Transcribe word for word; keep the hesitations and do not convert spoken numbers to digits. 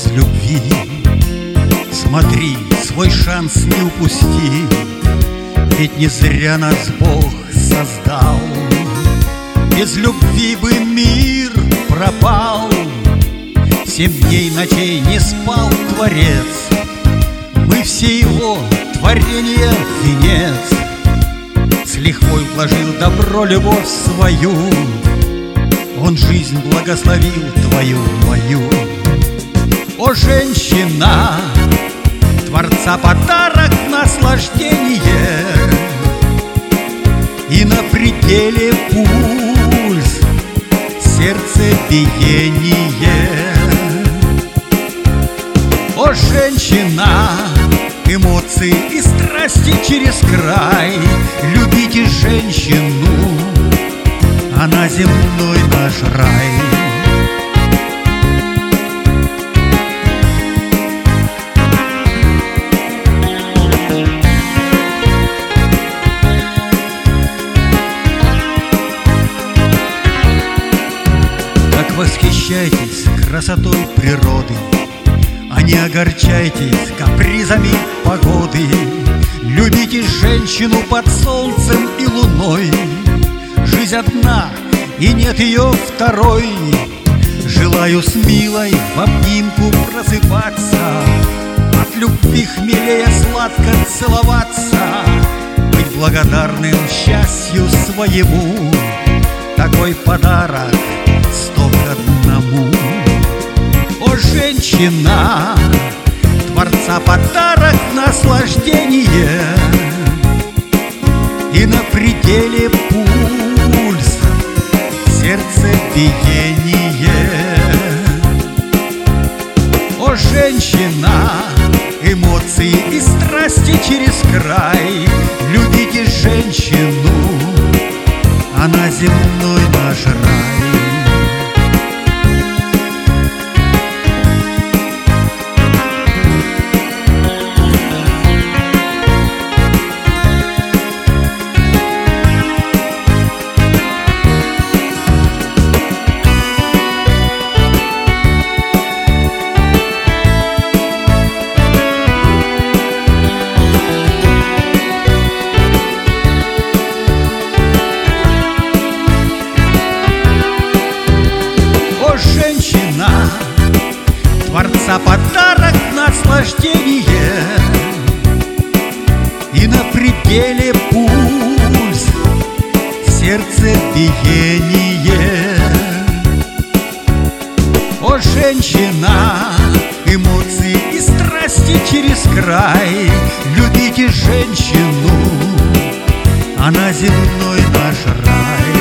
без любви. Смотри, свой шанс не упусти, ведь не зря нас Бог создал. Без любви бы мир пропал, семь дней ночей не спал Творец. Мы все его творения венец, с лихвой вложил добро любовь свою. Он жизнь благословил твою, мою. О, женщина, Творца подарок, наслаждение, и на пределе пульс, сердцебиение. О, женщина, эмоции и страсти через край. Любите женщину, она земной наш рай. Так восхищайтесь красотой природы, а не огорчайтесь капризами погоды. Любите женщину под солнцем и луной. Жизнь одна, и нет ее второй. Желаю с милой в обнимку просыпаться, от любви хмелее сладко целоваться, быть благодарным счастью своему. Такой подарок сто к одному. О, женщина, Творца подарок, наслаждение, и на пределе пульс, сердцебиение. О, женщина, эмоции и страсти через край. Любите женщину, она земной наш рай. Женщина, Творца подарок, наслаждение, и на пределе пульс, сердцебиение. О, женщина, эмоции и страсти через край. Любите женщину, она земной наш рай.